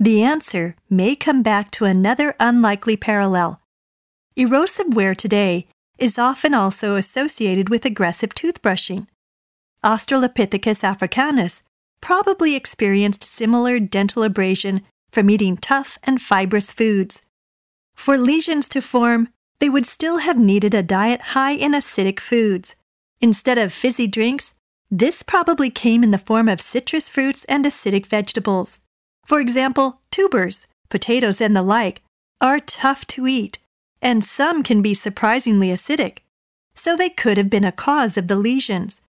The answer may come back to another unlikely parallel. Erosive wear today is often also associated with aggressive toothbrushing. Australopithecus africanus probably experienced similar dental abrasion from eating tough and fibrous foods. For lesions to form, they would still have needed a diet high in acidic foods. Instead of fizzy drinks, this probably came in the form of citrus fruits and acidic vegetables. For example, tubers, potatoes, and the like are tough to eat, and some can be surprisingly acidic, so they could have been a cause of the lesions.